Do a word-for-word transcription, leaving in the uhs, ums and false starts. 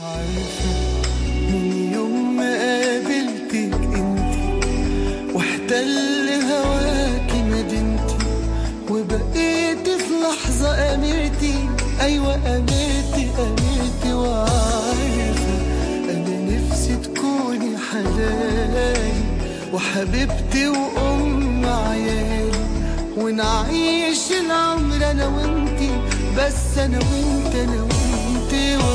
عارفة من يوم ما قابلتك انتي واحتل هواكي مدينتي وبقيت في لحظة أميرتي، أيوة أميرتي أميرتي. وعارفة أنا نفسي تكوني حلالي وحبيبتي وأم عيالي، ونعيش العمر أنا وإنتي، بس أنا وإنت أنا وإنتي.